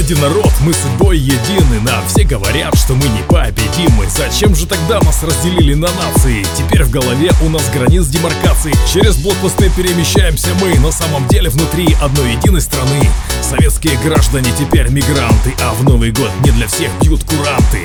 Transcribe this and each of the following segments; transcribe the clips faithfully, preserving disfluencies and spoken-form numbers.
один народ, мы судьбой едины. Нам все говорят, что мы непобедимы. Зачем же тогда нас разделили на нации? Теперь в голове у нас границ демаркации. Через блокпосты перемещаемся мы. На самом деле внутри одной единой страны. Советские граждане теперь мигранты, а в Новый год не для всех бьют куранты.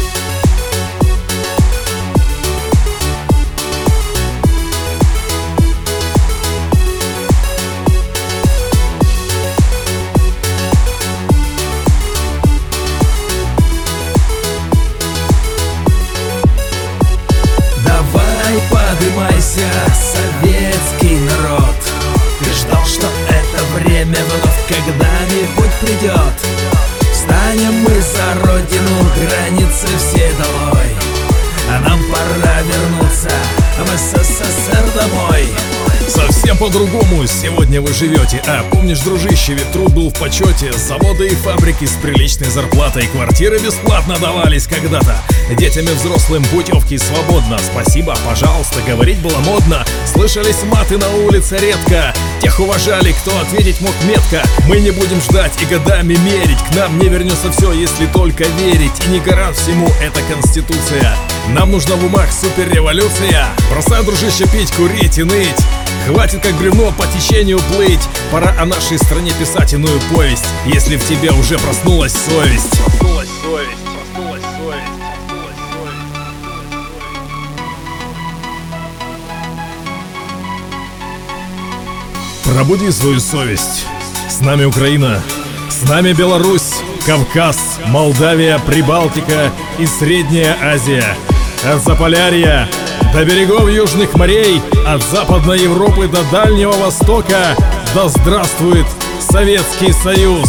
Поднимайся, советский народ. Ты ждал, что это время вновь когда-нибудь придет. Встанем мы за родину, границы все долой. А нам пора вернуться в СССР домой. Совсем по-другому сегодня вы живете. А помнишь, дружище, ведь труд был в почете. Заводы и фабрики с приличной зарплатой. Квартиры бесплатно давались когда-то. Детям и взрослым путевки свободно. Спасибо, пожалуйста, говорить было модно. Слышались маты на улице редко. Тех уважали, кто ответить мог метко. Мы не будем ждать и годами мерить. К нам не вернется все, если только верить. И не гарант всему эта конституция. Нам нужна в умах суперреволюция. Бросай, дружище, пить, курить и ныть. Хватит как бревно по течению плыть. Пора о нашей стране писать иную повесть. Если в тебе уже проснулась совесть. Проснулась совесть, проснулась совесть, проснулась совесть. Пробуди свою совесть. С нами Украина, с нами Беларусь, Кавказ, Молдавия, Прибалтика и Средняя Азия. От Заполярья до берегов южных морей, от Западной Европы до Дальнего Востока. Да здравствует Советский Союз!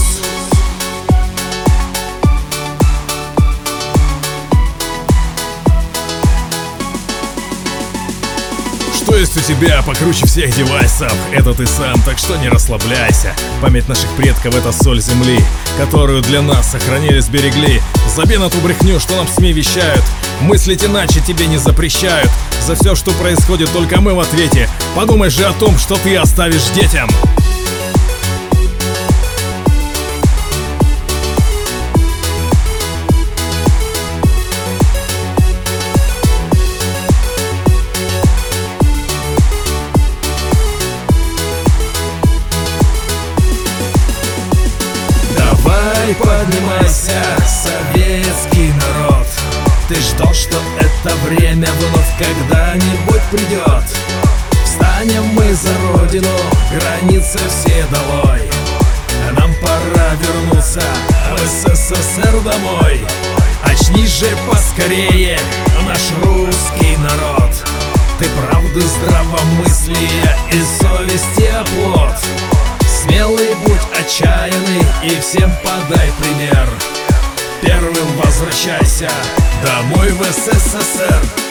Что есть у тебя покруче всех девайсов? Это ты сам, так что не расслабляйся. Память наших предков — это соль земли, которую для нас сохранили, сберегли. Забей на ту брехню, что нам СМИ вещают. Мыслить иначе тебе не запрещают. За все, что происходит, только мы в ответе. Подумай же о том, что ты оставишь детям. Давай поднимайся, советский народ. Ты ждал, что это время вновь когда-нибудь придет. Встанем мы за родину, границы все долой. А нам пора вернуться в СССР домой. Очнись же поскорее, наш русский народ. Ты правды, здравомыслия и совести оплот. Смелый будь, отчаянный и всем подай пример. Первым возвращайся домой в СССР.